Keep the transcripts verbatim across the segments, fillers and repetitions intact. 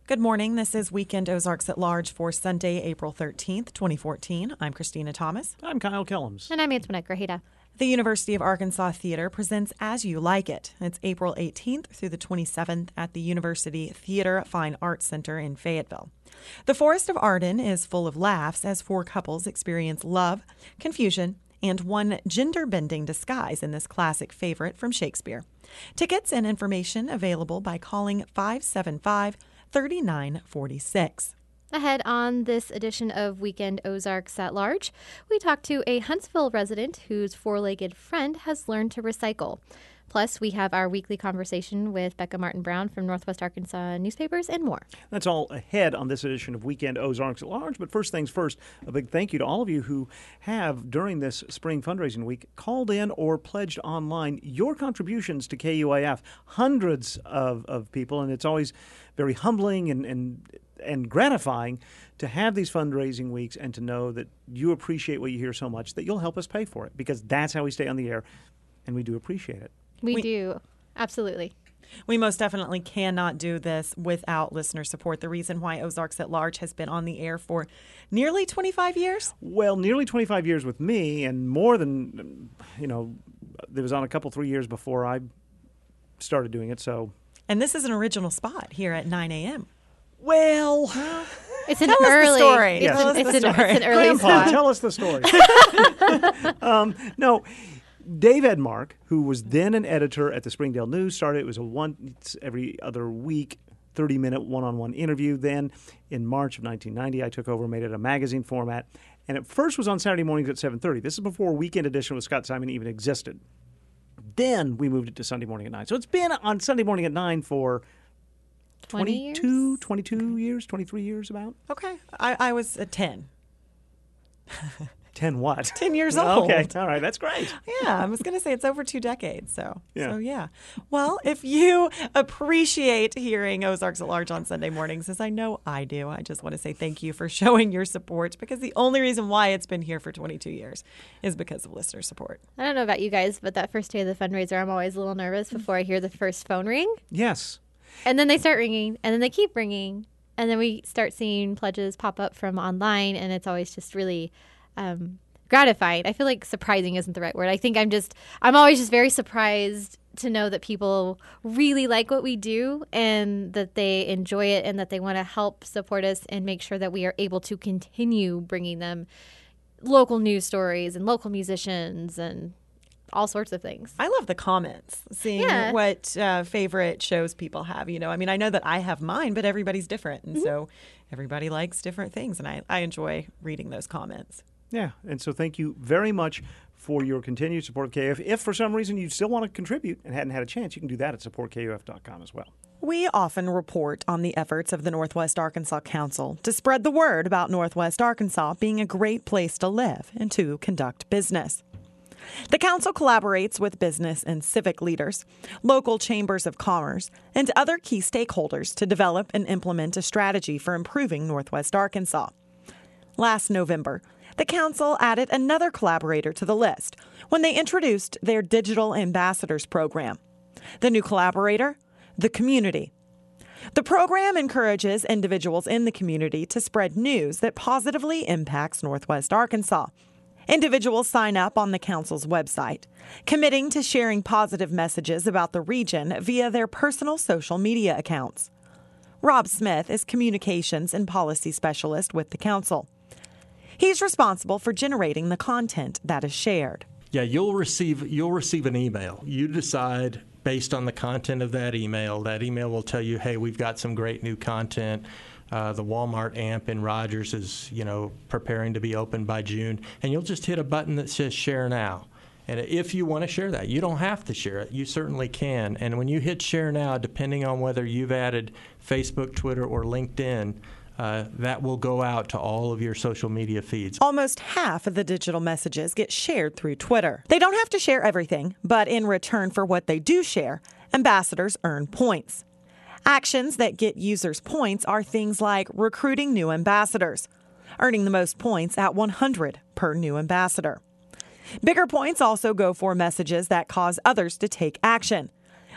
Good morning. This is Weekend Ozarks at Large for Sunday, April thirteenth, twenty fourteen. I'm Christina Thomas. I'm Kyle Kellums. And I'm Antoinette Grajeda. The University of Arkansas Theater presents As You Like It. It's April eighteenth through the twenty-seventh at the University Theater Fine Arts Center in Fayetteville. The Forest of Arden is full of laughs as four couples experience love, confusion, and one gender-bending disguise in this classic favorite from Shakespeare. Tickets and information available by calling five seven five, three nine four six. Ahead on this edition of Weekend Ozarks at Large, we talk to a Huntsville resident whose four-legged friend has learned to recycle. Plus, we have our weekly conversation with Becca Martin Brown from Northwest Arkansas Newspapers and more. That's all ahead on this edition of Weekend Ozarks at Large. But first things first, a big thank you to all of you who have, during this spring fundraising week, called in or pledged online your contributions to K U A F. Hundreds of, of people, and it's always very humbling and, and and gratifying to have these fundraising weeks and to know that you appreciate what you hear so much that you'll help us pay for it, because that's how we stay on the air, and we do appreciate it. We, We- do. Absolutely. We most definitely cannot do this without listener support. The reason why Ozarks at Large has been on the air for nearly twenty-five years. Well, nearly twenty-five years with me, and more than, you know, it was on a couple, three years before I started doing it, so... And this is an original spot here at nine a.m. Well... It's an Tell us the early story. It's, Yes. an, Tell us it's, the an, story. it's an early Grandpa, spot. tell us the story. um, no, Dave Edmark, who was then an editor at the Springdale News, started. It was a once every other week, thirty-minute one-on-one interview. Then, in March of nineteen ninety, I took over and made it a magazine format. And it first was on Saturday mornings at seven thirty. This is before Weekend Edition with Scott Simon even existed. Then we moved it to Sunday morning at nine. So it's been on Sunday morning at nine for twenty twenty-two, years? twenty-two years, twenty-three years about. Okay. I, I was at ten. ten what? ten years old. Okay, all right, that's great. Yeah, I was going to say it's over two decades. So, Yeah. so yeah. Well, if you appreciate hearing Ozarks at Large on Sunday mornings, as I know I do, I just want to say thank you for showing your support, because the only reason why it's been here for twenty-two years is because of listener support. I don't know about you guys, but that first day of the fundraiser, I'm always a little nervous before I hear the first phone ring. Yes. And then they start ringing, and then they keep ringing. And then we start seeing pledges pop up from online, and it's always just really um, gratifying. I feel like surprising isn't the right word. I think I'm just, I'm always just very surprised to know that people really like what we do and that they enjoy it and that they want to help support us and make sure that we are able to continue bringing them local news stories and local musicians and all sorts of things. I love the comments, seeing Yeah. what uh, favorite shows people have. You know, I mean, I know that I have mine, but everybody's different. And so everybody likes different things. And I, I enjoy reading those comments. Yeah, and so thank you very much for your continued support of K U F. If for some reason you still want to contribute and hadn't had a chance, you can do that at support K U F dot com as well. We often report on the efforts of the Northwest Arkansas Council to spread the word about Northwest Arkansas being a great place to live and to conduct business. The council collaborates with business and civic leaders, local chambers of commerce, and other key stakeholders to develop and implement a strategy for improving Northwest Arkansas. Last November, the council added another collaborator to the list when they introduced their Digital Ambassadors program. The new collaborator? The community. The program encourages individuals in the community to spread news that positively impacts Northwest Arkansas. Individuals sign up on the council's website, committing to sharing positive messages about the region via their personal social media accounts. Rob Smith is Communications and Policy Specialist with the council. He's responsible for generating the content that is shared. Yeah, you'll receive you'll receive an email. You decide based on the content of that email. That email will tell you, hey, we've got some great new content. Uh, the Walmart amp in Rogers is, you know, preparing to be open by June. And you'll just hit a button that says share now. And if you want to share that, you don't have to share it. You certainly can. And when you hit share now, depending on whether you've added Facebook, Twitter, or LinkedIn, uh, that will go out to all of your social media feeds. Almost half of the digital messages get shared through Twitter. They don't have to share everything, but in return for what they do share, ambassadors earn points. Actions that get users points are things like recruiting new ambassadors, earning the most points at one hundred per new ambassador. Bigger points also go for messages that cause others to take action,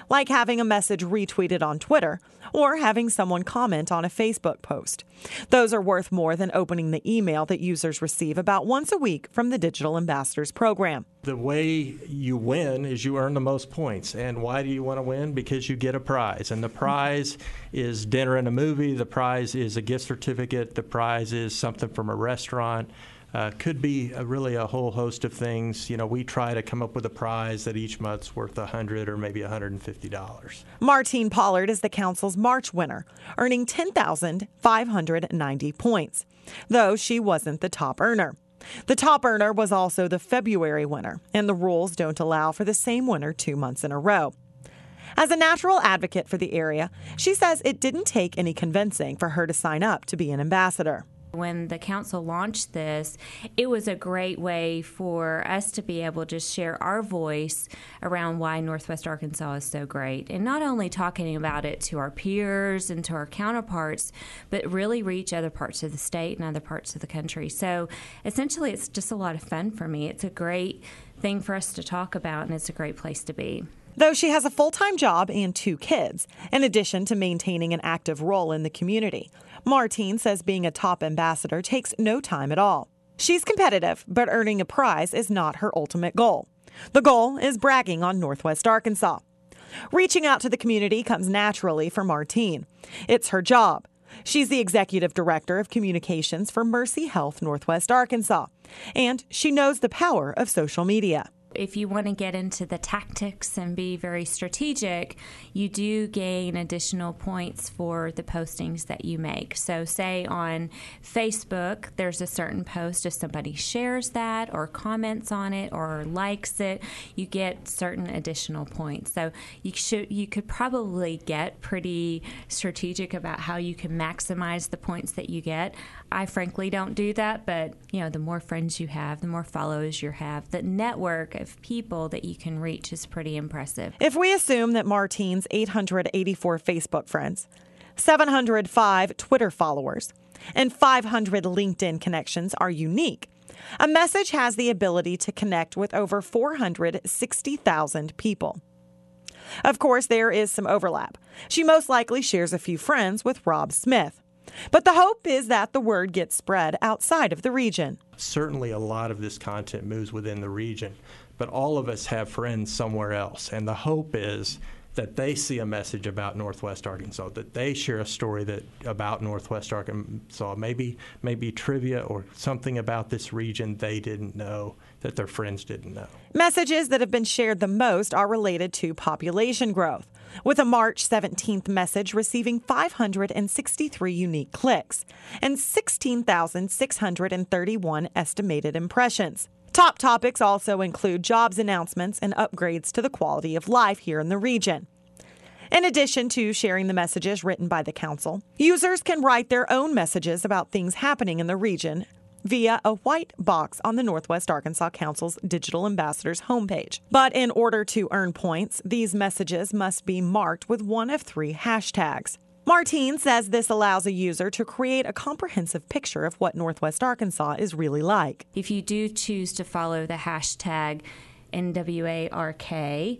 like having a message retweeted on Twitter or having someone comment on a Facebook post. Those are worth more than opening the email that users receive about once a week from the Digital Ambassadors program. The way you win is you earn the most points. And why do you want to win? Because you get a prize. And the prize is dinner and a movie. The prize is a gift certificate. The prize is something from a restaurant. Uh, could be a, really a whole host of things. You know, we try to come up with a prize that each month's worth one hundred dollars or maybe one hundred fifty dollars. Martine Pollard is the council's March winner, earning ten thousand five hundred ninety points, though she wasn't the top earner. The top earner was also the February winner, and the rules don't allow for the same winner two months in a row. As a natural advocate for the area, she says it didn't take any convincing for her to sign up to be an ambassador. When the council launched this, it was a great way for us to be able to share our voice around why Northwest Arkansas is so great. And not only talking about it to our peers and to our counterparts, but really reach other parts of the state and other parts of the country. So essentially, it's just a lot of fun for me. It's a great thing for us to talk about, and it's a great place to be. Though she has a full-time job and two kids, in addition to maintaining an active role in the community, Martine says being a top ambassador takes no time at all. She's competitive, but earning a prize is not her ultimate goal. The goal is bragging on Northwest Arkansas. Reaching out to the community comes naturally for Martine. It's her job. She's the executive director of communications for Mercy Health Northwest Arkansas, and she knows the power of social media. If you want to get into the tactics and be very strategic, you do gain additional points for the postings that you make. So say on Facebook, there's a certain post. If somebody shares that or comments on it or likes it, you get certain additional points. So you should you could probably get pretty strategic about how you can maximize the points that you get. I frankly don't do that, but you know, the more friends you have, the more followers you have, the network of people that you can reach is pretty impressive. If we assume that Martine's eight hundred eighty-four Facebook friends, seven hundred five Twitter followers, and five hundred LinkedIn connections are unique, a message has the ability to connect with over four hundred sixty thousand people. Of course, there is some overlap. She most likely shares a few friends with Rob Smith. But the hope is that the word gets spread outside of the region. Certainly a lot of this content moves within the region, but all of us have friends somewhere else. And the hope is that they see a message about Northwest Arkansas, that they share a story that about Northwest Arkansas, maybe maybe trivia or something about this region they didn't know, that their friends didn't know. Messages that have been shared the most are related to population growth, with a March seventeenth message receiving five hundred sixty-three unique clicks and sixteen thousand six hundred thirty-one estimated impressions. Top topics also include jobs announcements and upgrades to the quality of life here in the region. In addition to sharing the messages written by the council, users can write their own messages about things happening in the region via a white box on the Northwest Arkansas Council's Digital Ambassadors homepage. But in order to earn points, these messages must be marked with one of three hashtags. Martine says this allows a user to create a comprehensive picture of what Northwest Arkansas is really like. If you do choose to follow the hashtag N W A R K,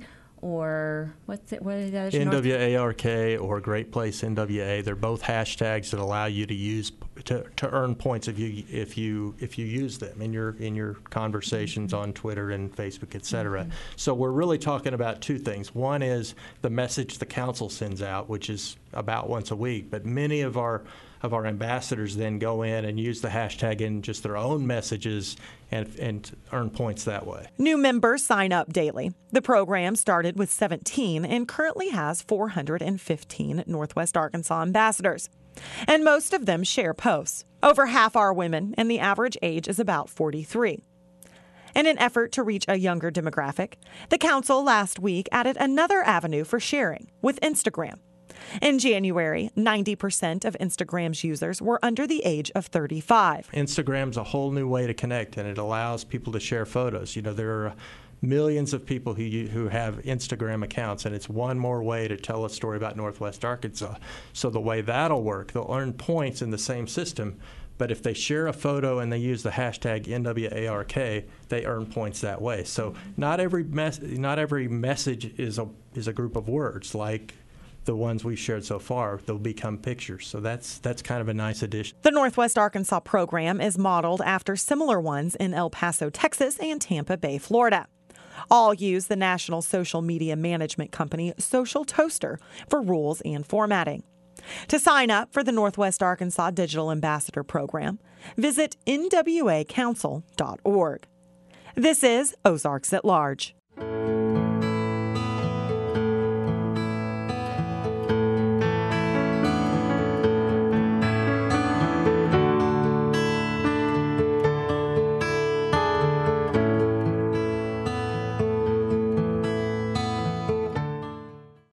or what's it? What is that? N W A R K or Great Place N W A. They're both hashtags that allow you to use to, to earn points if you if you if you use them in your in your conversations on Twitter and Facebook, et cetera. Mm-hmm. So we're really talking about two things. One is the message the council sends out, which is about once a week. But many of our of our ambassadors then go in and use the hashtag in just their own messages and, and earn points that way. New members sign up daily. The program started with seventeen and currently has four hundred fifteen Northwest Arkansas ambassadors. And most of them share posts. Over half are women, and the average age is about forty-three. In an effort to reach a younger demographic, the council last week added another avenue for sharing with Instagram. In January, ninety percent of Instagram's users were under the age of thirty-five. Instagram's a whole new way to connect, and it allows people to share photos. You know, there are millions of people who who have Instagram accounts, and it's one more way to tell a story about Northwest Arkansas. So the way that'll work, they'll earn points in the same system, But if they share a photo and they use the hashtag N W A R K, they earn points that way. So not every mes- not every message is a is a group of words like the ones we've shared so far. They'll become pictures. So that's that's kind of a nice addition. The Northwest Arkansas program is modeled after similar ones in El Paso, Texas, and Tampa Bay, Florida. All use the national social media management company Social Toaster for rules and formatting. To sign up for the Northwest Arkansas Digital Ambassador Program, visit N W A council dot org. This is Ozarks at Large.